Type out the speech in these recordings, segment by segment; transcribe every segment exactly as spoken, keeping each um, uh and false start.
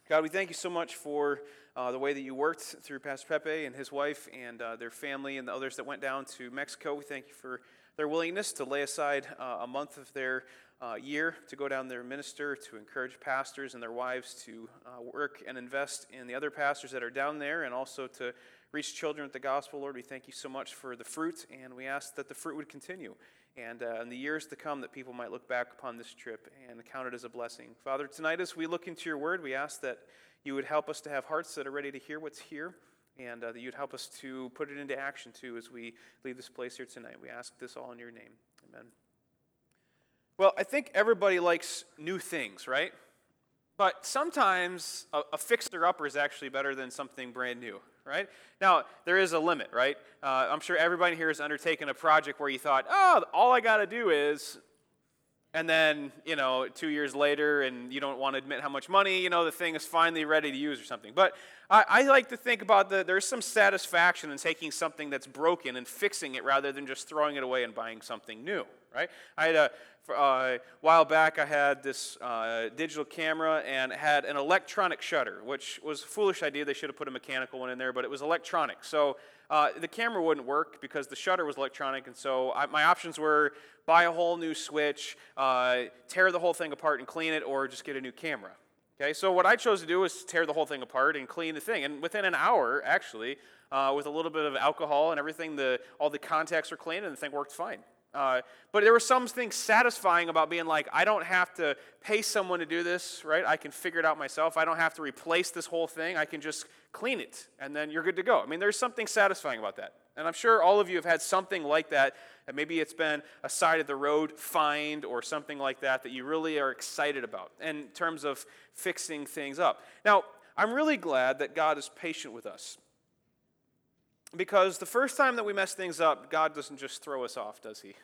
God, we thank you so much for uh, the way that you worked through Pastor Pepe and his wife and uh, their family and the others that went down to Mexico. We thank you for their willingness to lay aside uh, a month of their uh, year to go down there and minister, to encourage pastors and their wives to uh, work and invest in the other pastors that are down there, and also to reach children with the gospel. Lord, we thank you so much for the fruit, and we ask that the fruit would continue. And uh, in the years to come, that people might look back upon this trip and count it as a blessing. Father, tonight as we look into your word, we ask that you would help us to have hearts that are ready to hear what's here, and uh, that you'd help us to put it into action, too, as we leave this place here tonight. We ask this all in your name. Amen. Well, I think everybody likes new things, right? But sometimes a, a fixer-upper is actually better than something brand new, right? Now, there is a limit, right? Uh, I'm sure everybody here has undertaken a project where you thought, oh, all I got to do is, and then, you know, two years later, and you don't want to admit how much money, you know, the thing is finally ready to use or something. But I, I like to think about the, there's some satisfaction in taking something that's broken and fixing it rather than just throwing it away and buying something new, right? I had a, for, uh, a while back, I had this uh, digital camera and it had an electronic shutter, which was a foolish idea. They should have put a mechanical one in there, but it was electronic. So uh, the camera wouldn't work because the shutter was electronic, and so I, my options were buy a whole new switch, uh, tear the whole thing apart and clean it, or just get a new camera. Okay, so what I chose to do was tear the whole thing apart and clean the thing. And within an hour, actually, uh, with a little bit of alcohol and everything, the all the contacts were clean and the thing worked fine. Uh, but there was something satisfying about being like, I don't have to pay someone to do this, right? I can figure it out myself. I don't have to replace this whole thing. I can just clean it, and then you're good to go. I mean, there's something satisfying about that. And I'm sure all of you have had something like that, and maybe it's been a side of the road find or something like that that you really are excited about in terms of fixing things up. Now, I'm really glad that God is patient with us, because the first time that we mess things up, God doesn't just throw us off, does he?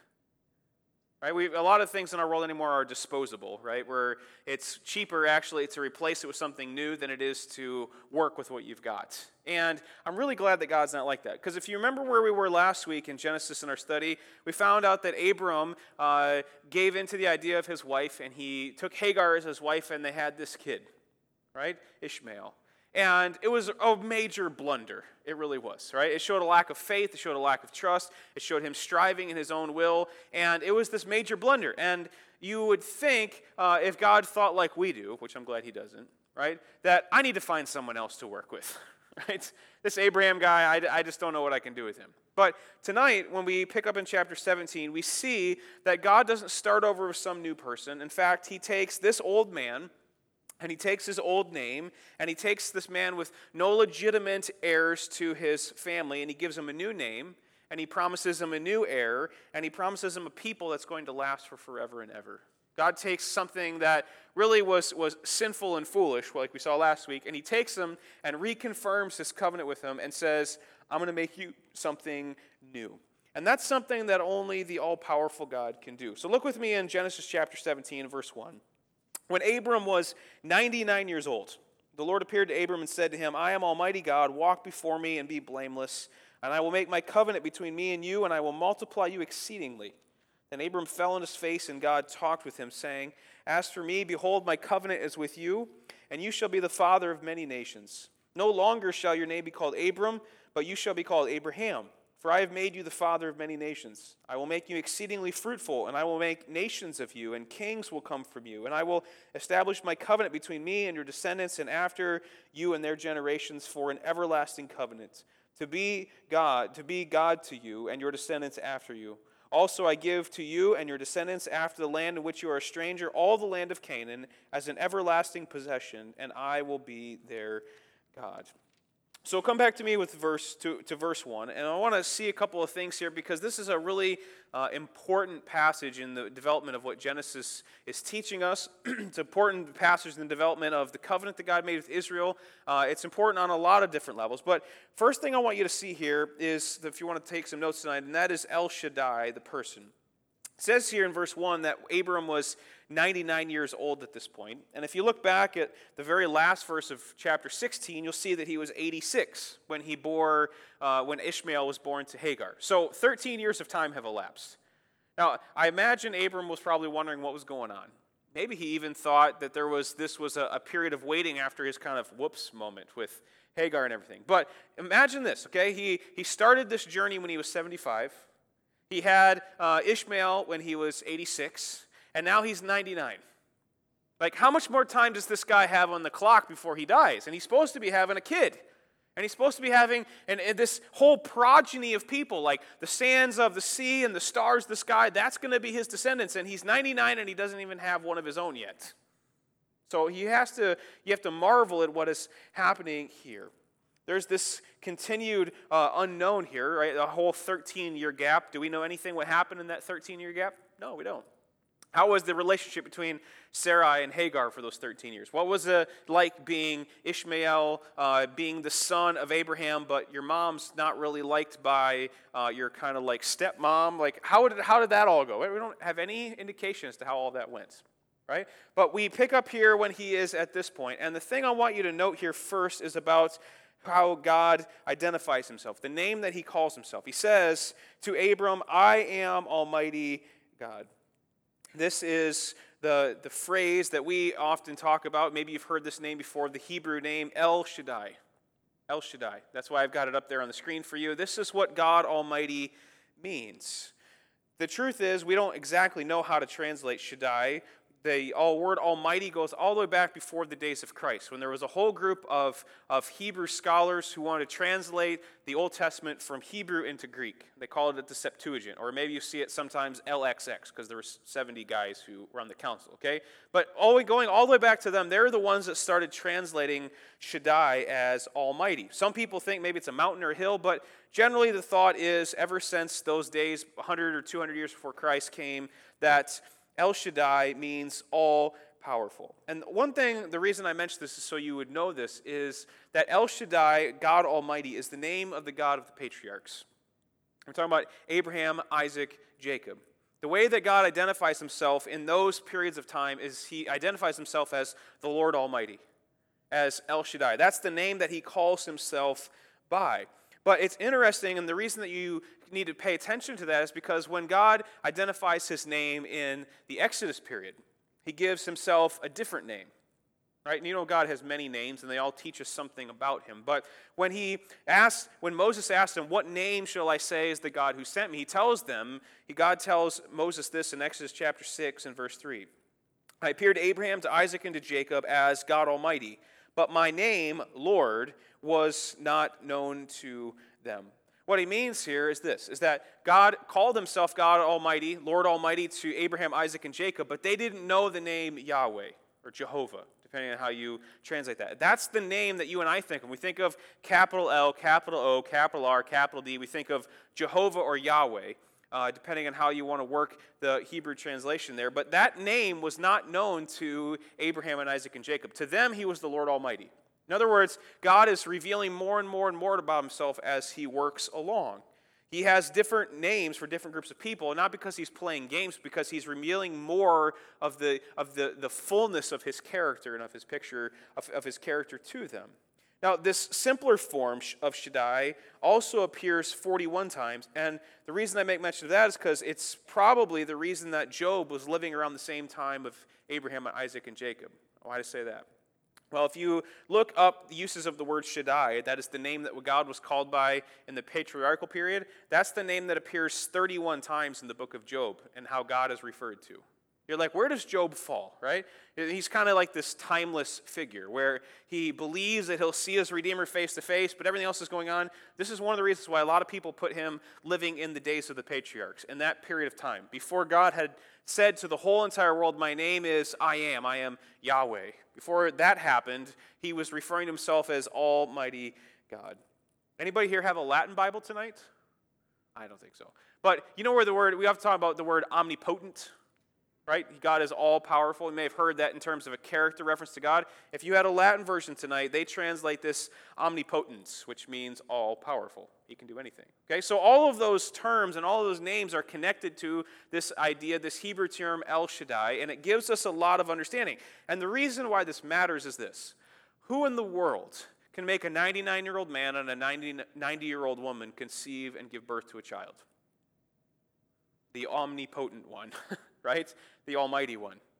Right? We a lot of things in our world anymore are disposable, right? Where it's cheaper actually to replace it with something new than it is to work with what you've got. And I'm really glad that God's not like that. Because if you remember where we were last week in Genesis in our study, we found out that Abram uh, gave into the idea of his wife, and he took Hagar as his wife, and they had this kid, right? Ishmael. And it was a major blunder. It really was, right? It showed a lack of faith. It showed a lack of trust. It showed him striving in his own will. And it was this major blunder. And you would think, uh, if God thought like we do, which I'm glad he doesn't, right, that I need to find someone else to work with, right? This Abraham guy, I, I just don't know what I can do with him. But tonight, when we pick up in chapter seventeen, we see that God doesn't start over with some new person. In fact, he takes this old man, and he takes his old name, and he takes this man with no legitimate heirs to his family, and he gives him a new name, and he promises him a new heir, and he promises him a people that's going to last for forever and ever. God takes something that really was, was sinful and foolish, like we saw last week, and he takes them and reconfirms his covenant with him and says, I'm going to make you something new. And that's something that only the all-powerful God can do. So look with me in Genesis chapter seventeen, verse one. When Abram was ninety-nine years old, the Lord appeared to Abram and said to him, I am Almighty God, walk before me and be blameless, and I will make my covenant between me and you, and I will multiply you exceedingly. Then Abram fell on his face, and God talked with him, saying, As for me, behold, my covenant is with you, and you shall be the father of many nations. No longer shall your name be called Abram, but you shall be called Abraham. For I have made you the father of many nations. I will make you exceedingly fruitful, and I will make nations of you, and kings will come from you. And I will establish my covenant between me and your descendants, and after you and their generations, for an everlasting covenant, to be God, to be God to you and your descendants after you. Also I give to you and your descendants after the land in which you are a stranger, all the land of Canaan, as an everlasting possession, and I will be their God. So come back to me with verse to, to verse one, and I want to see a couple of things here, because this is a really uh, important passage in the development of what Genesis is teaching us. It's an important passage in the development of the covenant that God made with Israel. Uh, it's important on a lot of different levels. But first thing I want you to see here is, if you want to take some notes tonight, and that is El Shaddai, the person. It says here in verse one that Abram was ninety-nine years old at this point. And if you look back at the very last verse of chapter sixteen, you'll see that he was eighty-six when he bore, uh, when Ishmael was born to Hagar. So thirteen years of time have elapsed. Now, I imagine Abram was probably wondering what was going on. Maybe he even thought that there was this was a, a period of waiting after his kind of whoops moment with Hagar and everything. But imagine this, okay? He, he started this journey when he was seventy-five. He had uh, Ishmael when he was eighty-six, and now he's ninety-nine. Like, how much more time does this guy have on the clock before he dies? And he's supposed to be having a kid. And he's supposed to be having and, and this whole progeny of people, like the sands of the sea and the stars of the sky, that's going to be his descendants. And he's ninety-nine and he doesn't even have one of his own yet. So he has to, you have to marvel at what is happening here. There's this continued uh, unknown here, right? A whole thirteen-year gap. Do we know anything what happened in that thirteen-year gap? No, we don't. How was the relationship between Sarai and Hagar for those thirteen years? What was it like being Ishmael, uh, being the son of Abraham, but your mom's not really liked by uh, your kind of like stepmom? Like, how did, how did that all go? We don't have any indication as to how all that went, right? But we pick up here when he is at this point. And the thing I want you to note here first is about how God identifies himself, the name that he calls himself. He says to Abram, I am Almighty God. This is the, the phrase that we often talk about. Maybe you've heard this name before, the Hebrew name El Shaddai. El Shaddai. That's why I've got it up there on the screen for you. This is what God Almighty means. The truth is, we don't exactly know how to translate Shaddai. The all word Almighty goes all the way back before the days of Christ, when there was a whole group of, of Hebrew scholars who wanted to translate the Old Testament from Hebrew into Greek. They called it the Septuagint, or maybe you see it sometimes L X X, because there were seventy guys who were on the council, okay? But all the way, going all the way back to them, they're the ones that started translating Shaddai as Almighty. Some people think maybe it's a mountain or a hill, but generally the thought is, ever since those days, one hundred or two hundred years before Christ came, that El Shaddai means all-powerful. And one thing, the reason I mention this is so you would know this, is that El Shaddai, God Almighty, is the name of the God of the patriarchs. We're talking about Abraham, Isaac, Jacob. The way that God identifies himself in those periods of time is he identifies himself as the Lord Almighty, as El Shaddai. That's the name that he calls himself by. But it's interesting, and the reason that you need to pay attention to that is because when God identifies his name in the Exodus period, he gives himself a different name. Right? And you know God has many names, and they all teach us something about him. But when he asked, when Moses asked him, what name shall I say is the God who sent me? He tells them, he, God tells Moses this in Exodus chapter six and verse three. I appeared to Abraham, to Isaac, and to Jacob as God Almighty, but my name, Lord, was not known to them. What he means here is this, is that God called himself God Almighty, Lord Almighty, to Abraham, Isaac, and Jacob, but they didn't know the name Yahweh or Jehovah, depending on how you translate that. That's the name that you and I think of. When we think of capital L, capital O, capital R, capital D, we think of Jehovah or Yahweh, uh, depending on how you want to work the Hebrew translation there. But that name was not known to Abraham and Isaac and Jacob. To them, he was the Lord Almighty. In other words, God is revealing more and more and more about himself as he works along. He has different names for different groups of people, not because he's playing games, because he's revealing more of the of the, the fullness of his character and of his picture of, of his character to them. Now, this simpler form of Shaddai also appears forty-one times, and the reason I make mention of that is because it's probably the reason that Job was living around the same time of Abraham, Isaac, and Jacob. Why do I say that? Well, if you look up the uses of the word Shaddai, that is the name that God was called by in the patriarchal period, that's the name that appears thirty-one times in the book of Job and how God is referred to. You're like, where does Job fall, right? He's kind of like this timeless figure where he believes that he'll see his Redeemer face to face, but everything else is going on. This is one of the reasons why a lot of people put him living in the days of the patriarchs, in that period of time, before God had said to the whole entire world, my name is I am, I am Yahweh. Before that happened, he was referring to himself as Almighty God. Anybody here have a Latin Bible tonight? I don't think so. But you know where the word, we have to talk about the word omnipotent, right? God is all-powerful. You may have heard that in terms of a character reference to God. If you had a Latin version tonight, they translate this omnipotence, which means all-powerful. He can do anything. Okay, so all of those terms and all of those names are connected to this idea, this Hebrew term El Shaddai, and it gives us a lot of understanding. And the reason why this matters is this. Who in the world can make a ninety-nine-year-old man and a ninety-year-old woman conceive and give birth to a child? The omnipotent one, right? The almighty one,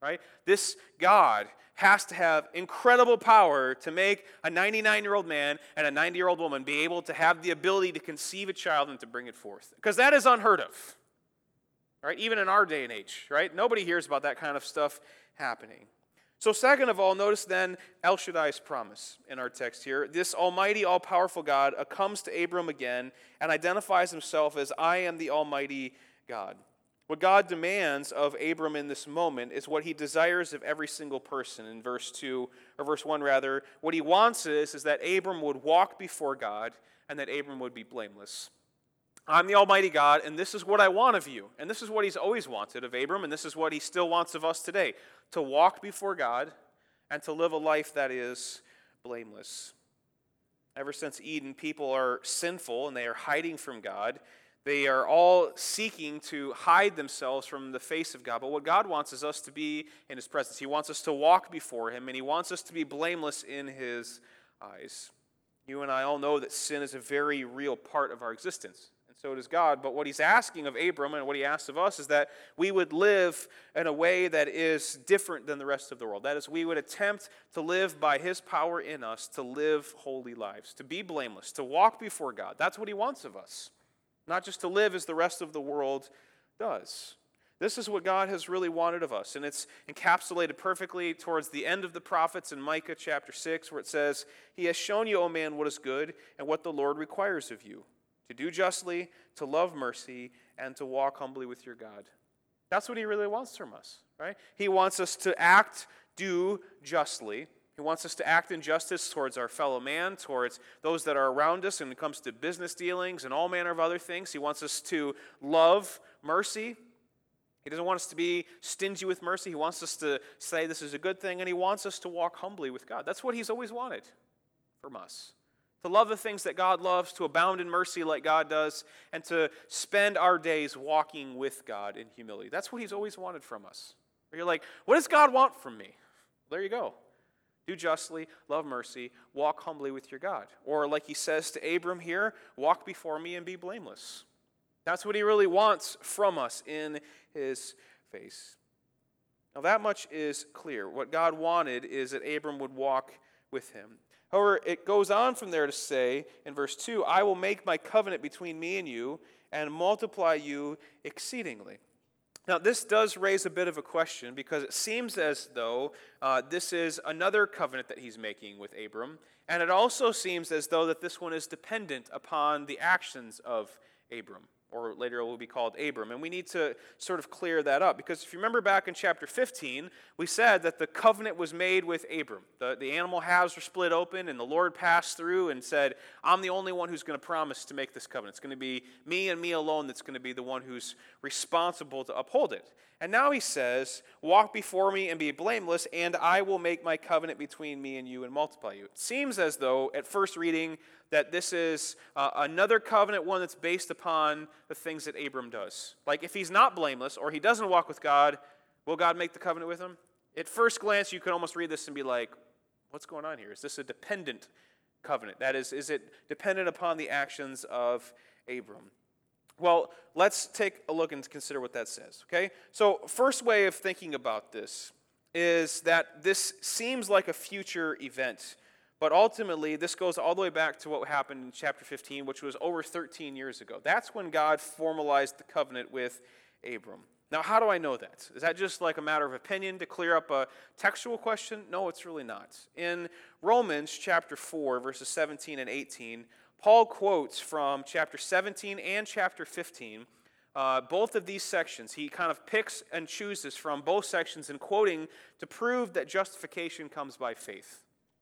right? This God has to have incredible power to make a ninety-nine-year-old man and a ninety-year-old woman be able to have the ability to conceive a child and to bring it forth. Because that is unheard of, right? Even in our day and age, right? Nobody hears about that kind of stuff happening. So second of all, notice then El Shaddai's promise in our text here. This almighty, all-powerful God uh, comes to Abram again and identifies himself as, I am the almighty God. What God demands of Abram in this moment is what he desires of every single person in verse two, or verse one rather. What he wants is, is that Abram would walk before God and that Abram would be blameless. I'm the almighty God, and this is what I want of you. And this is what he's always wanted of Abram, and this is what he still wants of us today. To walk before God and to live a life that is blameless. Ever since Eden, people are sinful and they are hiding from God. They are all seeking to hide themselves from the face of God. But what God wants is us to be in his presence. He wants us to walk before him, and he wants us to be blameless in his eyes. You and I all know that sin is a very real part of our existence. So does God. But what he's asking of Abram and what he asks of us is that we would live in a way that is different than the rest of the world. That is, we would attempt to live by his power in us, to live holy lives, to be blameless, to walk before God. That's what he wants of us. Not just to live as the rest of the world does. This is what God has really wanted of us. And it's encapsulated perfectly towards the end of the prophets in Micah chapter six, where it says, He has shown you, O man, what is good and what the Lord requires of you. To do justly, to love mercy, and to walk humbly with your God. That's what he really wants from us, right? He wants us to act, do justly. He wants us to act in justice towards our fellow man, towards those that are around us when it comes to business dealings and all manner of other things. He wants us to love mercy. He doesn't want us to be stingy with mercy. He wants us to say this is a good thing, and he wants us to walk humbly with God. That's what he's always wanted from us. To love the things that God loves, to abound in mercy like God does, and to spend our days walking with God in humility. That's what he's always wanted from us. Where you're like, what does God want from me? There you go. Do justly, love mercy, walk humbly with your God. Or like he says to Abram here, walk before me and be blameless. That's what he really wants from us in his face. Now that much is clear. What God wanted is that Abram would walk with him. However, it goes on from there to say in verse two, I will make my covenant between me and you and multiply you exceedingly. Now, this does raise a bit of a question because it seems as though uh, this is another covenant that he's making with Abram, and it also seems as though that this one is dependent upon the actions of Abram, or later it will be called Abram. And we need to sort of clear that up because if you remember back in chapter fifteen, we said that the covenant was made with Abram. The, the animal halves were split open and the Lord passed through and said, I'm the only one who's going to promise to make this covenant. It's going to be me and me alone that's going to be the one who's responsible to uphold it. And now he says, walk before me and be blameless, and I will make my covenant between me and you and multiply you. It seems as though, at first reading, that this is uh, another covenant, one that's based upon the things that Abram does. Like if he's not blameless or he doesn't walk with God, will God make the covenant with him? At first glance, you could almost read this and be like, what's going on here? Is this a dependent covenant? That is, is it dependent upon the actions of Abram? Well, let's take a look and consider what that says, okay? So first way of thinking about this is that this seems like a future event, but ultimately this goes all the way back to what happened in chapter fifteen, which was over thirteen years ago. That's when God formalized the covenant with Abram. Now, how do I know that? Is that just like a matter of opinion to clear up a textual question? No, it's really not. In Romans chapter four, verses seventeen and eighteen, Paul quotes from chapter seventeen and chapter fifteen, uh, both of these sections. He kind of picks and chooses from both sections in quoting to prove that justification comes by faith.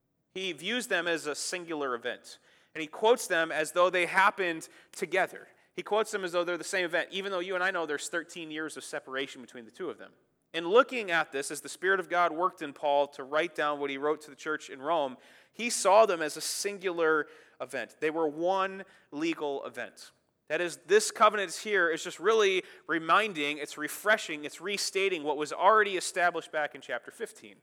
He views them as a singular event, and he quotes them as though they happened together. He quotes them as though they're the same event, even though you and I know there's thirteen years of separation between the two of them. In looking at this, as the Spirit of God worked in Paul to write down what he wrote to the church in Rome, he saw them as a singular event. They were one legal event. That is, this covenant here is just really reminding, it's refreshing, it's restating what was already established back in chapter fifteen.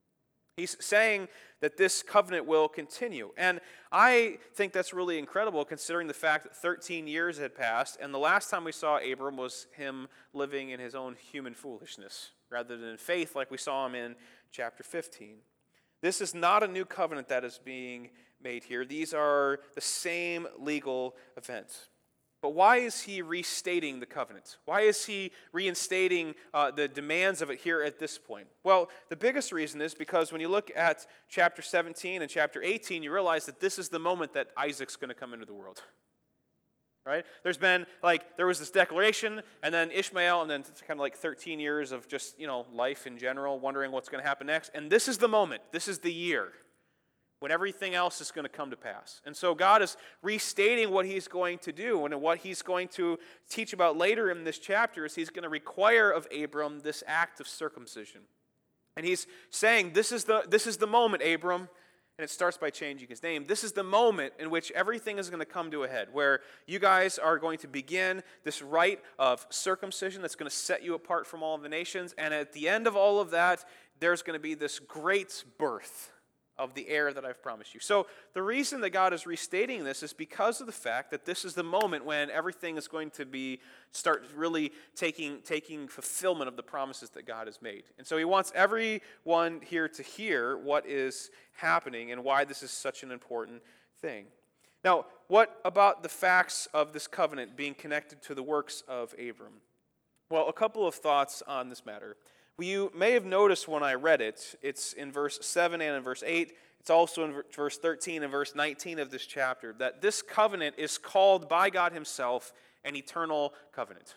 He's saying that this covenant will continue. And I think that's really incredible considering the fact that thirteen years had passed, and the last time we saw Abram was him living in his own human foolishness. rather than in faith like we saw him in chapter fifteen. This is not a new covenant that is being made here. These are the same legal events. But why is he restating the covenant? Why is he reinstating uh, the demands of it here at this point? Well, the biggest reason is because when you look at chapter seventeen and chapter eighteen, you realize that this is the moment that Isaac's going to come into the world. Right? There's been, like, there was this declaration, and then Ishmael, and then it's kind of like thirteen years of just, you know, life in general, wondering what's going to happen next. And this is the moment. This is the year when everything else is going to come to pass. And so God is restating what he's going to do, and what he's going to teach about later in this chapter is he's going to require of Abram this act of circumcision. And he's saying, this is the, this is the moment, Abram, and it starts by changing his name. This is the moment in which everything is going to come to a head, where you guys are going to begin this rite of circumcision that's going to set you apart from all of the nations, and at the end of all of that, there's going to be this great birth of the heir that I've promised you. So the reason that God is restating this is because of the fact that this is the moment when everything is going to be start really taking taking fulfillment of the promises that God has made. And so he wants everyone here to hear what is happening and why this is such an important thing. Now, what about the facts of this covenant being connected to the works of Abram? Well, a couple of thoughts on this matter. You may have noticed when I read it, it's in verse seven and in verse eight. It's also in verse thirteen and verse nineteen of this chapter, that this covenant is called by God himself an eternal covenant.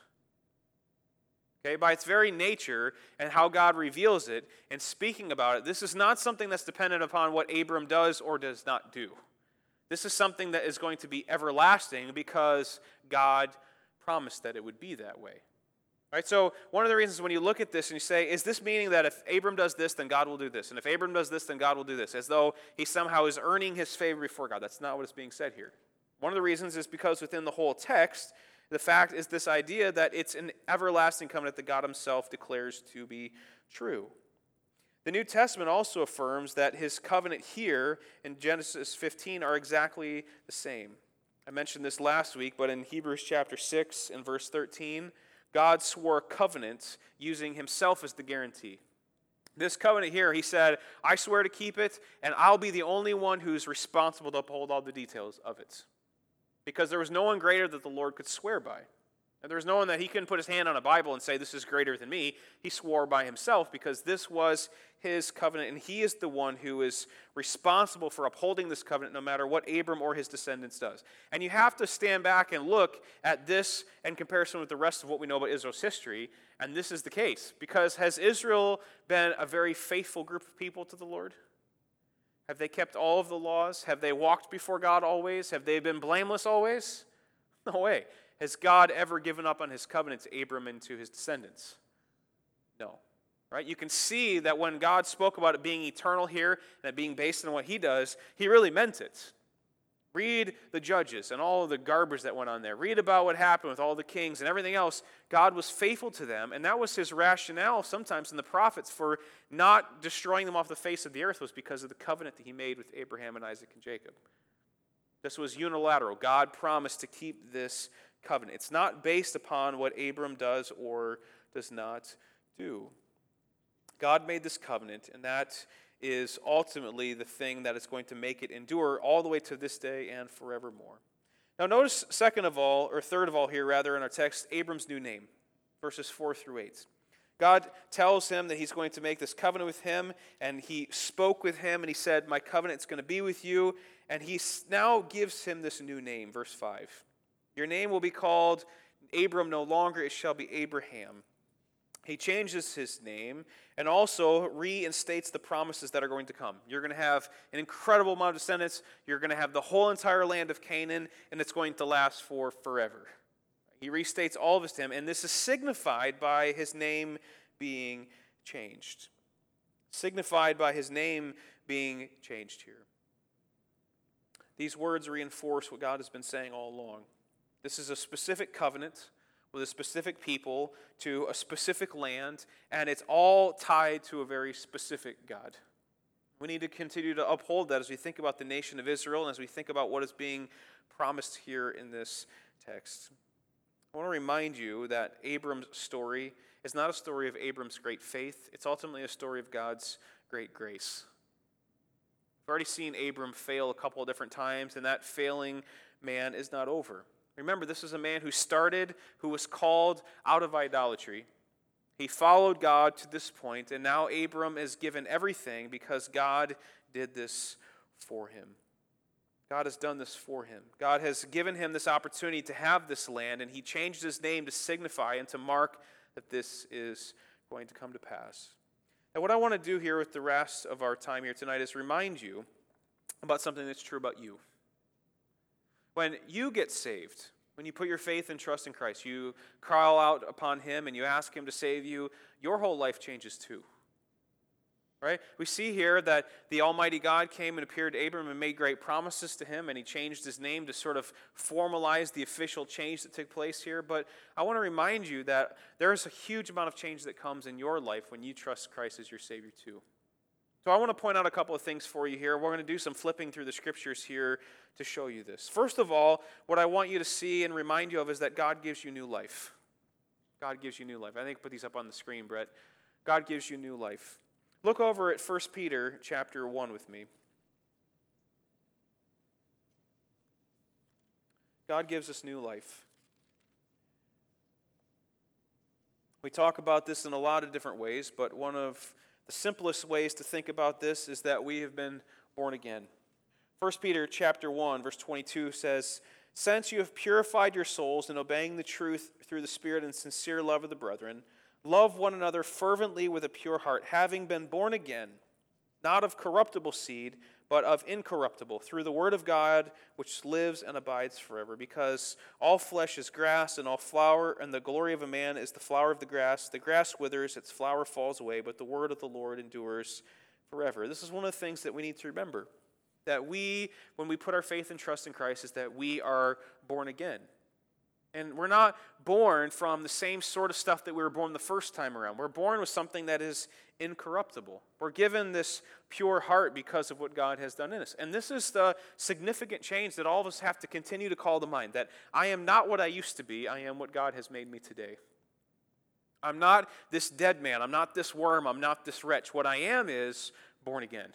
Okay, by its very nature and how God reveals it and speaking about it, this is not something that's dependent upon what Abram does or does not do. This is something that is going to be everlasting because God promised that it would be that way. Right, so one of the reasons when you look at this and you say, is this meaning that if Abram does this, then God will do this? And if Abram does this, then God will do this, as though he somehow is earning his favor before God. That's not what is being said here. One of the reasons is because within the whole text, the fact is this idea that it's an everlasting covenant that God himself declares to be true. The New Testament also affirms that his covenant here in Genesis fifteen are exactly the same. I mentioned this last week, but in Hebrews chapter six and verse thirteen, God swore a covenant using himself as the guarantee. This covenant here, he said, I swear to keep it, and I'll be the only one who's responsible to uphold all the details of it. Because there was no one greater that the Lord could swear by. And there was no one that he couldn't put his hand on a Bible and say, this is greater than me. He swore by himself because this was his covenant, and he is the one who is responsible for upholding this covenant no matter what Abram or his descendants does. And you have to stand back and look at this in comparison with the rest of what we know about Israel's history, and this is the case. Because has Israel been a very faithful group of people to the Lord? Have they kept all of the laws? Have they walked before God always? Have they been blameless always? No way. Has God ever given up on his covenant to Abram and to his descendants? No. Right? You can see that when God spoke about it being eternal here and it being based on what he does, he really meant it. Read the Judges and all of the garbage that went on there. Read about what happened with all the kings and everything else. God was faithful to them, and that was his rationale sometimes in the prophets for not destroying them off the face of the earth, was because of the covenant that he made with Abraham and Isaac and Jacob. This was unilateral. God promised to keep this covenant. It's not based upon what Abram does or does not do. God made this covenant, and that is ultimately the thing that is going to make it endure all the way to this day and forevermore. Now notice second of all, or third of all here rather in our text, Abram's new name, verses four through eight. God tells him that he's going to make this covenant with him, and he spoke with him, and he said, my covenant is going to be with you, and he now gives him this new name, verse five. Your name will be called Abram no longer, it shall be Abraham. He changes his name and also reinstates the promises that are going to come. You're going to have an incredible amount of descendants. You're going to have the whole entire land of Canaan, and it's going to last for forever. He restates all of this to him, and this is signified by his name being changed. Signified by his name being changed here. These words reinforce what God has been saying all along. This is a specific covenant with a specific people to a specific land, and it's all tied to a very specific God. We need to continue to uphold that as we think about the nation of Israel and as we think about what is being promised here in this text. I want to remind you that Abram's story is not a story of Abram's great faith. It's ultimately a story of God's great grace. We've already seen Abram fail a couple of different times, and that failing man is not over. Remember, this is a man who started, who was called out of idolatry. He followed God to this point, and now Abram is given everything because God did this for him. God has done this for him. God has given him this opportunity to have this land, and he changed his name to signify and to mark that this is going to come to pass. And what I want to do here with the rest of our time here tonight is remind you about something that's true about you. When you get saved, when you put your faith and trust in Christ, you call out upon him and you ask him to save you, your whole life changes too. Right? We see here that the Almighty God came and appeared to Abram and made great promises to him, and he changed his name to sort of formalize the official change that took place here. But I want to remind you that there is a huge amount of change that comes in your life when you trust Christ as your Savior too. So I want to point out a couple of things for you here. We're going to do some flipping through the scriptures here to show you this. First of all, what I want you to see and remind you of is that God gives you new life. God gives you new life. I think put these up on the screen, Brett. God gives you new life. Look over at First Peter chapter one with me. God gives us new life. We talk about this in a lot of different ways, but one of the simplest ways to think about this is that we have been born again. First Peter chapter one, verse twenty-two says, "Since you have purified your souls in obeying the truth through the Spirit and sincere love of the brethren, love one another fervently with a pure heart, having been born again, not of corruptible seed, but of incorruptible, through the word of God, which lives and abides forever. Because all flesh is grass, and all flower, and the glory of a man is the flower of the grass. The grass withers, its flower falls away, but the word of the Lord endures forever." This is one of the things that we need to remember. That we, when we put our faith and trust in Christ, is that we are born again. And we're not born from the same sort of stuff that we were born the first time around. We're born with something that is incorruptible. We're given this pure heart because of what God has done in us. And this is the significant change that all of us have to continue to call to mind, that I am not what I used to be, I am what God has made me today. I'm not this dead man, I'm not this worm, I'm not this wretch. What I am is born again.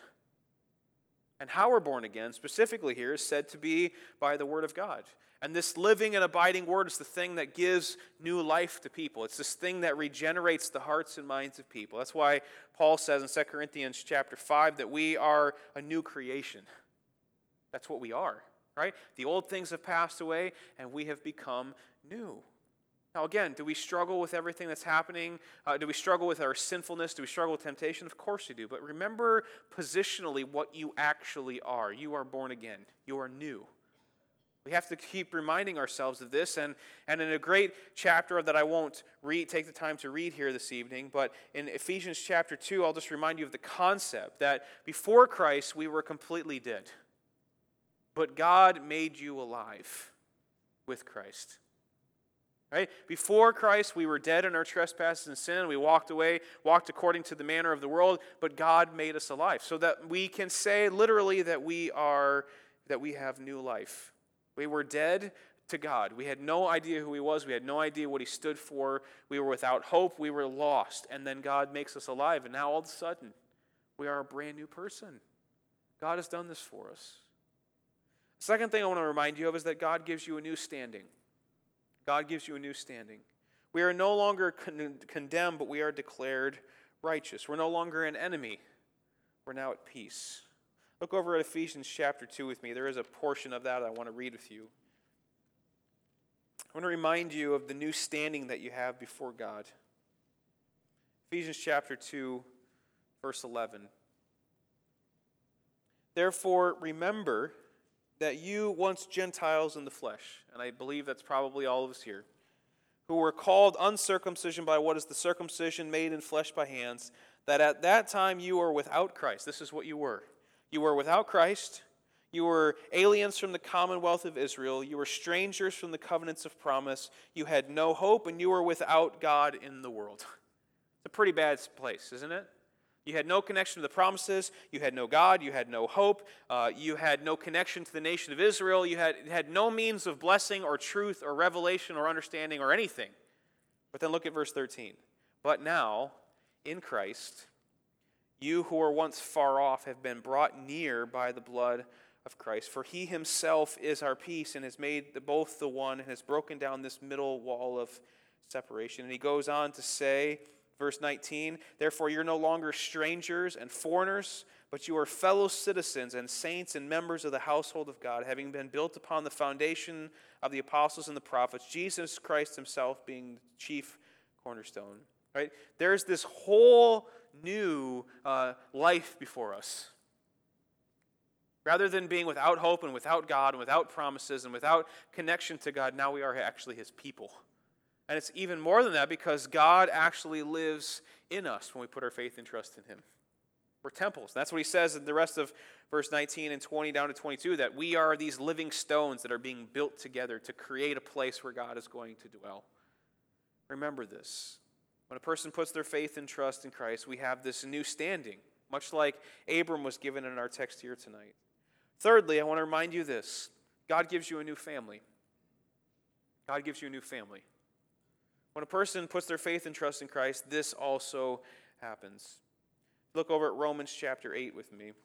And how we're born again, specifically here, is said to be by the Word of God. And this living and abiding Word is the thing that gives new life to people. It's this thing that regenerates the hearts and minds of people. That's why Paul says in Second Corinthians chapter five that we are a new creation. That's what we are, right? The old things have passed away, and we have become new. Now again, do we struggle with everything that's happening? Uh, do we struggle with our sinfulness? Do we struggle with temptation? Of course we do. But remember positionally what you actually are. You are born again. You are new. We have to keep reminding ourselves of this. And, and in a great chapter that I won't read, take the time to read here this evening, but in Ephesians chapter two, I'll just remind you of the concept that before Christ we were completely dead. But God made you alive with Christ. Right? Before Christ, we were dead in our trespasses and sin. We walked away, walked according to the manner of the world, but God made us alive, so that we can say literally that we are, that we have new life. We were dead to God. We had no idea who He was. We had no idea what He stood for. We were without hope. We were lost. And then God makes us alive, and now all of a sudden, we are a brand new person. God has done this for us. The second thing I want to remind you of is that God gives you a new standing. God gives you a new standing. We are no longer con- condemned, but we are declared righteous. We're no longer an enemy. We're now at peace. Look over at Ephesians chapter two with me. There is a portion of that I want to read with you. I want to remind you of the new standing that you have before God. Ephesians chapter two, verse eleven. "Therefore, remember that you, once Gentiles in the flesh," and I believe that's probably all of us here, "who were called uncircumcision by what is the circumcision made in flesh by hands, that at that time you were without Christ." This is what you were. You were without Christ. You were aliens from the commonwealth of Israel. You were strangers from the covenants of promise. You had no hope, and you were without God in the world. It's a pretty bad place, isn't it? You had no connection to the promises. You had no God. You had no hope. Uh, you had no connection to the nation of Israel. You had, had no means of blessing or truth or revelation or understanding or anything. But then look at verse thirteen. But now, in Christ, you who were once far off have been brought near by the blood of Christ. For he himself is our peace and has made the, both the one and has broken down this middle wall of separation. And he goes on to say, verse nineteen, therefore you're no longer strangers and foreigners, but you are fellow citizens and saints and members of the household of God, having been built upon the foundation of the apostles and the prophets, Jesus Christ himself being the chief cornerstone. Right? There's this whole new uh, life before us. Rather than being without hope and without God and without promises and without connection to God, now we are actually his people. And it's even more than that because God actually lives in us when we put our faith and trust in him. We're temples. That's what he says in the rest of verse nineteen and twenty down to twenty-two, that we are these living stones that are being built together to create a place where God is going to dwell. Remember this. When a person puts their faith and trust in Christ, we have this new standing, much like Abram was given in our text here tonight. Thirdly, I want to remind you this. God gives you a new family. God gives you a new family. When a person puts their faith and trust in Christ, this also happens. Look over at Romans chapter eight with me.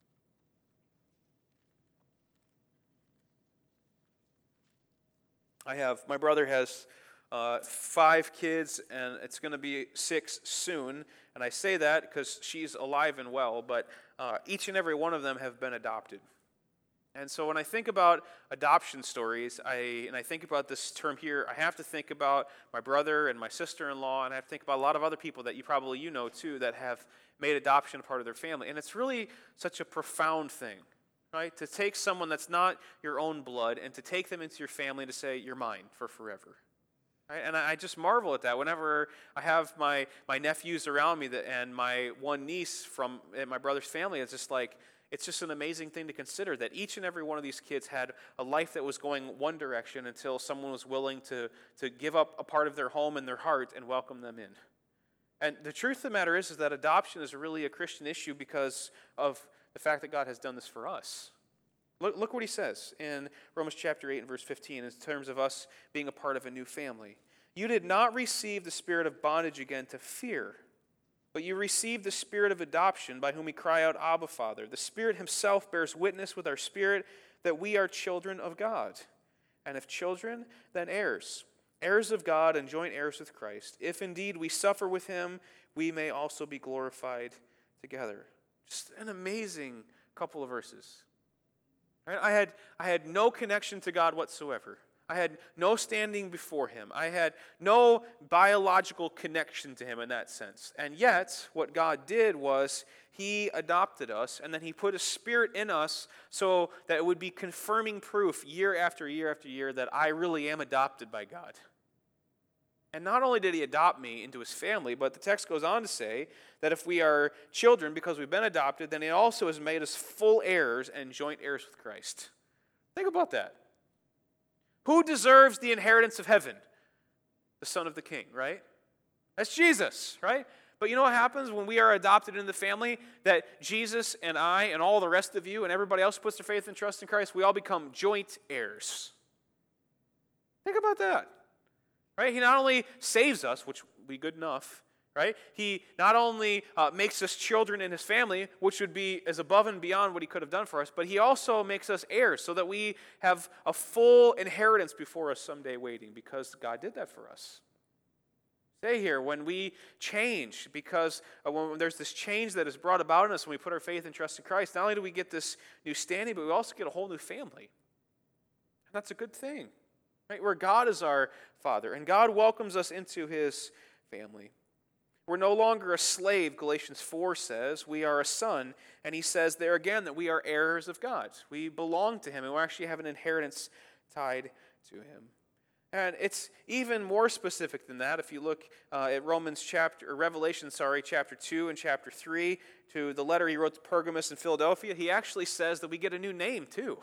I have, my brother has uh, five kids, and it's going to be six soon. And I say that because she's alive and well, but uh, each and every one of them have been adopted. And so when I think about adoption stories, I and I think about this term here, I have to think about my brother and my sister-in-law, and I have to think about a lot of other people that you probably you know too that have made adoption a part of their family. And it's really such a profound thing, right? To take someone that's not your own blood and to take them into your family and to say, you're mine for forever. Right? And I just marvel at that. Whenever I have my, my nephews around me that, and my one niece from my brother's family, it's just like, it's just an amazing thing to consider that each and every one of these kids had a life that was going one direction until someone was willing to, to give up a part of their home and their heart and welcome them in. And the truth of the matter is, is that adoption is really a Christian issue because of the fact that God has done this for us. Look, look what he says in Romans chapter eight and verse fifteen in terms of us being a part of a new family. You did not receive the spirit of bondage again to fear, but you received the spirit of adoption by whom we cry out, Abba, Father. The Spirit himself bears witness with our spirit that we are children of God. And if children, then heirs. Heirs of God and joint heirs with Christ. If indeed we suffer with him, we may also be glorified together. Just an amazing couple of verses. Right? I had, I had no connection to God whatsoever. I had no standing before him. I had no biological connection to him in that sense. And yet, what God did was he adopted us, and then he put a spirit in us so that it would be confirming proof year after year after year that I really am adopted by God. And not only did he adopt me into his family, but the text goes on to say that if we are children because we've been adopted, then he also has made us full heirs and joint heirs with Christ. Think about that. Who deserves the inheritance of heaven? The Son of the King, right? That's Jesus, right? But you know what happens when we are adopted into the family? That Jesus and I and all the rest of you and everybody else who puts their faith and trust in Christ, we all become joint heirs. Think about that, right? He not only saves us, which would be good enough, right? He not only uh, makes us children in his family, which would be as above and beyond what he could have done for us, but he also makes us heirs so that we have a full inheritance before us someday waiting because God did that for us. Say here, when we change, because uh, when there's this change that is brought about in us when we put our faith and trust in Christ, not only do we get this new standing, but we also get a whole new family. And that's a good thing, right? Where God is our Father, and God welcomes us into his family. We're no longer a slave, Galatians four says. We are a son. And he says there again that we are heirs of God. We belong to him, and we actually have an inheritance tied to him. And it's even more specific than that. If you look uh, at Romans chapter, or Revelation, sorry, chapter two and chapter three, to the letter he wrote to Pergamos and Philadelphia, he actually says that we get a new name too.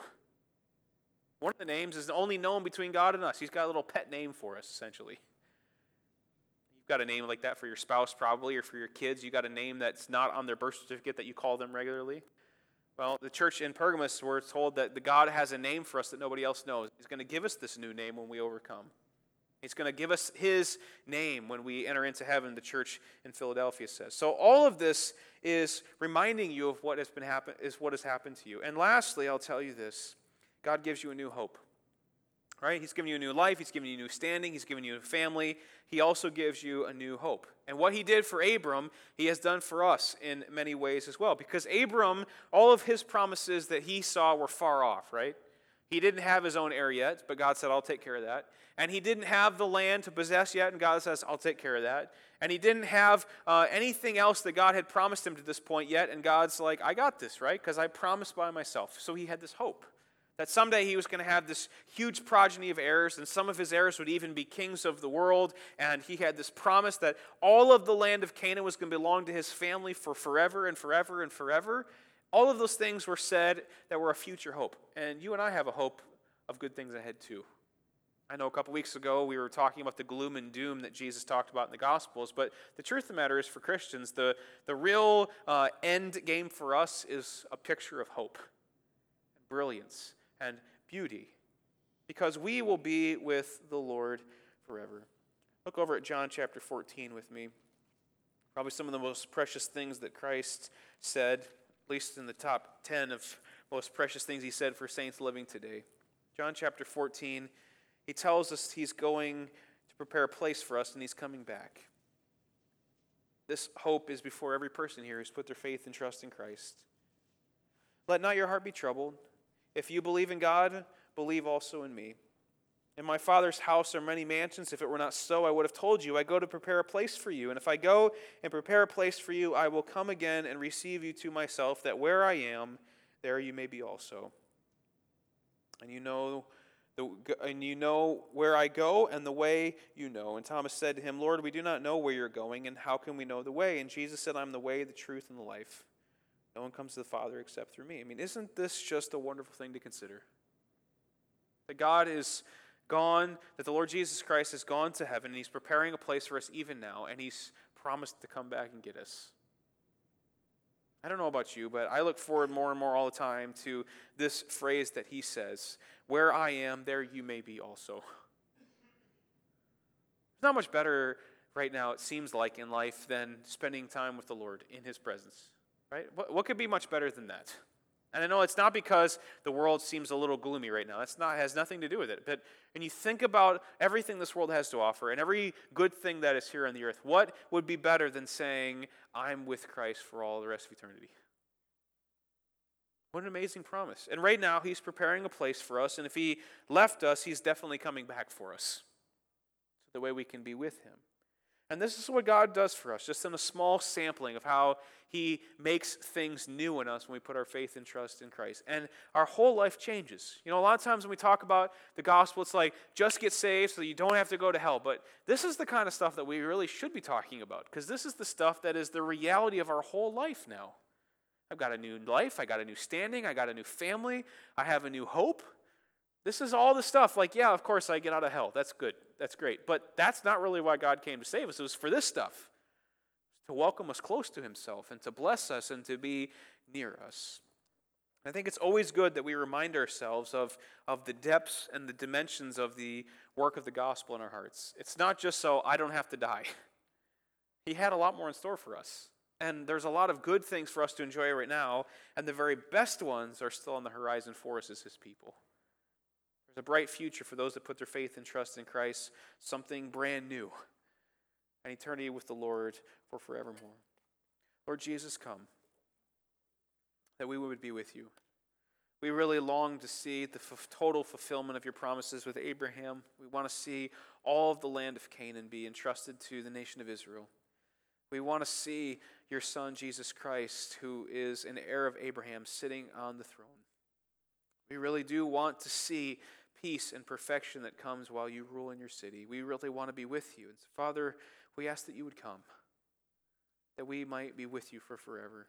One of the names is only known between God and us. He's got a little pet name for us, essentially. Got a name like that for your spouse probably, or for your kids. You got a name that's not on their birth certificate that you call them regularly. Well, the church in Pergamos, we're told that the God has a name for us that nobody else knows. He's going to give us this new name when we overcome. He's going to give us his name when we enter into heaven, the church in Philadelphia says. So all of this is reminding you of what has been happen- is what has happened to you. And lastly, I'll tell you this. God gives you a new hope. Right? He's given you a new life. He's given you a new standing. He's given you a family. He also gives you a new hope. And what he did for Abram, he has done for us in many ways as well. Because Abram, all of his promises that he saw were far off, right? He didn't have his own heir yet, but God said, I'll take care of that. And he didn't have the land to possess yet, and God says, I'll take care of that. And he didn't have uh, anything else that God had promised him to this point yet, and God's like, I got this, right? Because I promised by myself. So he had this hope that someday he was going to have this huge progeny of heirs, and some of his heirs would even be kings of the world. And he had this promise that all of the land of Canaan was going to belong to his family for forever and forever and forever. All of those things were said that were a future hope. And you and I have a hope of good things ahead too. I know a couple weeks ago we were talking about the gloom and doom that Jesus talked about in the Gospels, but the truth of the matter is for Christians, the, the real uh, end game for us is a picture of hope and brilliance and beauty, because we will be with the Lord forever. Look over at John chapter fourteen with me. Probably some of the most precious things that Christ said, at least in the top ten of most precious things he said for saints living today. John chapter fourteen, he tells us he's going to prepare a place for us and he's coming back. This hope is before every person here who's put their faith and trust in Christ. Let not your heart be troubled. If you believe in God, believe also in me. In my Father's house are many mansions. If it were not so, I would have told you. I go to prepare a place for you. And if I go and prepare a place for you, I will come again and receive you to myself, that where I am, there you may be also. And you know the, and you know where I go, and the way you know. And Thomas said to him, Lord, we do not know where you're going, and how can we know the way? And Jesus said, I'm the way, the truth, and the life. No one comes to the Father except through me. I mean, isn't this just a wonderful thing to consider? That God is gone, that the Lord Jesus Christ has gone to heaven, and he's preparing a place for us even now, and he's promised to come back and get us. I don't know about you, but I look forward more and more all the time to this phrase that he says, where I am, there you may be also. It's not much better right now, it seems like, in life than spending time with the Lord in his presence. Right? What, what could be much better than that? And I know it's not because the world seems a little gloomy right now. That's not has nothing to do with it. But when you think about everything this world has to offer and every good thing that is here on the earth, what would be better than saying, I'm with Christ for all the rest of eternity? What an amazing promise. And right now, he's preparing a place for us. And if he left us, he's definitely coming back for us, so the way we can be with him. And this is what God does for us, just in a small sampling of how he makes things new in us when we put our faith and trust in Christ. And our whole life changes. You know, a lot of times when we talk about the gospel, it's like, just get saved so you don't have to go to hell. But this is the kind of stuff that we really should be talking about, because this is the stuff that is the reality of our whole life now. I've got a new life. I got a new standing. I got a new family. I have a new hope. This is all the stuff, like, yeah, of course I get out of hell. That's good. That's great. But that's not really why God came to save us. It was for this stuff, to welcome us close to himself and to bless us and to be near us. I think it's always good that we remind ourselves of, of the depths and the dimensions of the work of the gospel in our hearts. It's not just so I don't have to die. He had a lot more in store for us. And there's a lot of good things for us to enjoy right now, and the very best ones are still on the horizon for us as his people. There's a bright future for those that put their faith and trust in Christ, something brand new, an eternity with the Lord for forevermore. Lord Jesus, come, that we would be with you. We really long to see the f- total fulfillment of your promises with Abraham. We want to see all of the land of Canaan be entrusted to the nation of Israel. We want to see your Son, Jesus Christ, who is an heir of Abraham, sitting on the throne. We really do want to see peace and perfection that comes while you rule in your city. We really want to be with you. And so, Father, we ask that you would come, that we might be with you for forever.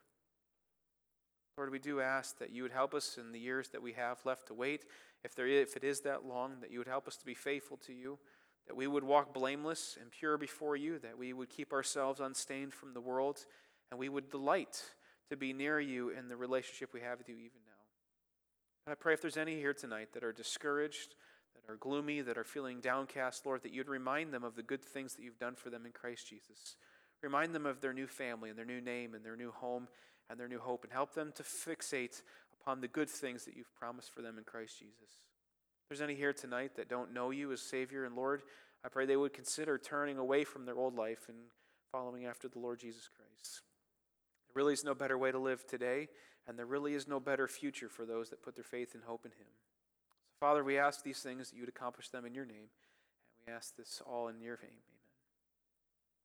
Lord, we do ask that you would help us in the years that we have left to wait. If there is, if it is that long, that you would help us to be faithful to you, that we would walk blameless and pure before you, that we would keep ourselves unstained from the world, and we would delight to be near you in the relationship we have with you even now. And I pray if there's any here tonight that are discouraged, that that are gloomy, that are feeling downcast, Lord, that you'd remind them of the good things that you've done for them in Christ Jesus. Remind them of their new family and their new name and their new home and their new hope, and help them to fixate upon the good things that you've promised for them in Christ Jesus. If there's any here tonight that don't know you as Savior and Lord, I pray they would consider turning away from their old life and following after the Lord Jesus Christ. There really is no better way to live today, and there really is no better future for those that put their faith and hope in Him. So, Father, we ask these things that you would accomplish them in your name, and we ask this all in your name.